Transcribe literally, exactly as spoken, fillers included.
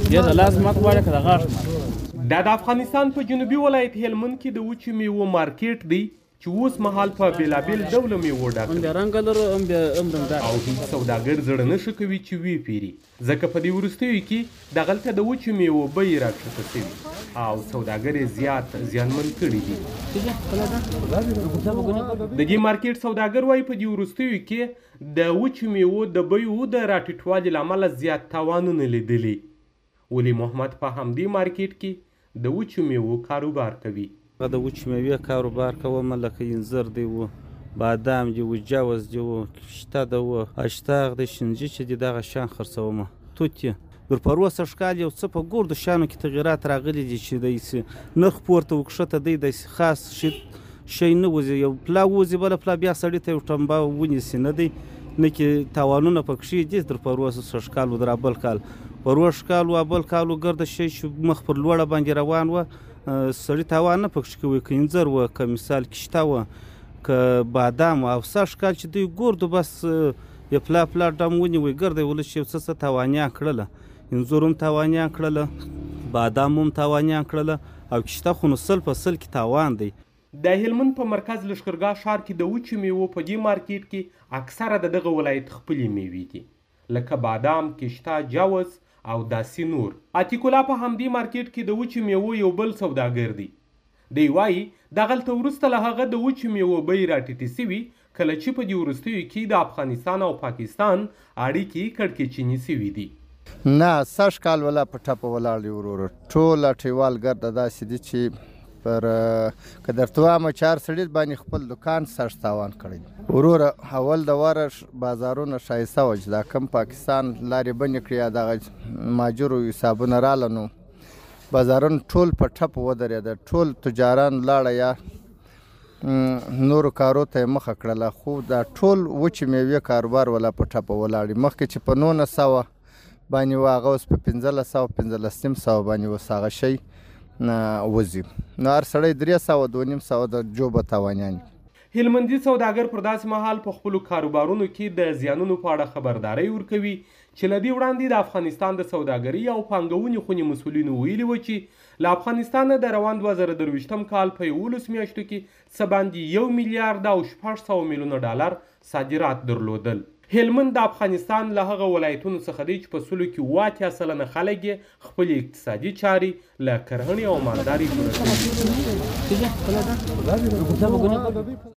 یا د لاس مات غواړي که د غاښ مات. دا د افغانستان په جنوبي ولایت هلمند کې د وچو میوو مارکیټ دی چې اوس مهال په بېلابېل ډوله میوو ډک هم بیا رنګه لرو هم بیا هم رنګدار او هیڅ سوداګر زړه نه ښه کوي چې ویې پیري، ځکه په دې وروستیو کې دغلته د وچو میوو بیې راکښته شوي او سوداګر یې زیات زیانمن کړي دي. د دې مارکیټ سوداګر وایي په دې وروستیو کې د وچو میوو د بیو د راټیټوالي له امله زیات تاوانونه لیدلي. ولی محمد په همدې مارکیټ کې د وچو میوو کاروبار کوي. د وچو میوې کاروبار کوم، لکه انځر دی و، بادام دی و، جوز دی و، کشته ده و، اشتاق دی، شنجي چې دی دغه شیان خرڅومه. توت در په وروسته ښکال یو څه په ګردو شیانو کې تغیرات راغلي دي چې داسې نرخ پورته وکښته دی، داسې خاص شي شی نه وځي. یو پلا وځي بله پلا بیا سړي ته یو ټمبه ونیسي نه دی، نه کې تاوانونه پکښې دي. در په وروسته ښکال و در بل کال په روش کال و بل کال و ګرده شی چې مخ پر لوړه باندې روان و سړي تاوان نه پکښې کوي. که انځر و، که مثال کشته و، که بادام و، او سږ کال چې دوی ګردو بس یو پلا پلا ډم ونیوی ګرده یې ولس یو څه څه تاوانیان کړله. انځور هم تاوانیان کړله، بادام هم تاوانیان کړله، او کشته خو نو سل په سل کې تاوان دی. د هلمند په مرکز لښکرګاه ښار کې د وچو میوو په دې مارکیټ کې اکثره د دغه ولایت خپلې میوې دي، لکه بادام، کشته، جوز او داسې نور. عتیق الله په همدې مارکیټ کې د وچو میوو یو بل سوداګر دی. دی وایي دغلته وروسته له هغه د وچو میوو بیې راټیټې سوي کله چې په دې وروستیو کې د افغانستان او پاکستان اړیکې کړکېچنې سوي دي. نه سږ کال ولا په ټپه ولاړ دي وروره، ټول اټیوال ګرده داسې دي چې پر که درته وایم چې هر سړي باندې خپل دوکان سږ تاوان کړی دی. وروره اول د واره بازارونه ښایسته وه چې دا کم پاکستان لارې بندې کړي یا دغه ماجرو حسابونه راله نو بازارونه ټول په ټپه ودرېده، ټول تجاران لاړه یا نورو کارو ته یې مخه کړله. خو دا ټول وچې میوې کاروبار ولا په ټپه ولاړ دي. مخکې چې په نولس سوه باندې و هغه اوس په پنځلس سوه پنځلس نیم سوه باندې اوس هغه شی وځي. نو هر سړی درې سوه دوه نیم سوه د جوبه تاوانیان دي. هلمندي سوداګر پر داسې مهال په خپلو کاروبارونو کې د زیانونو په اړه خبرداری ورکوي چې له دې وړاندې د افغانستان د سوداګرۍ او پانګونې خونې مسؤلینو ویلي وه چې له افغانستانه د روان دوه زره درویشتم کال په یولسو میاشتو کې څه باندې یو میلیارد او شپږ سوه میلیونه ډالر صادرات درلودل. هلمند د افغانستان له هغه ولایتونو څخه دی چې په سلو کې اووه اتیا سلنه خلک یې خپلې اقتصادي چارې له کرهڼې او مالدارۍ پوره کوي.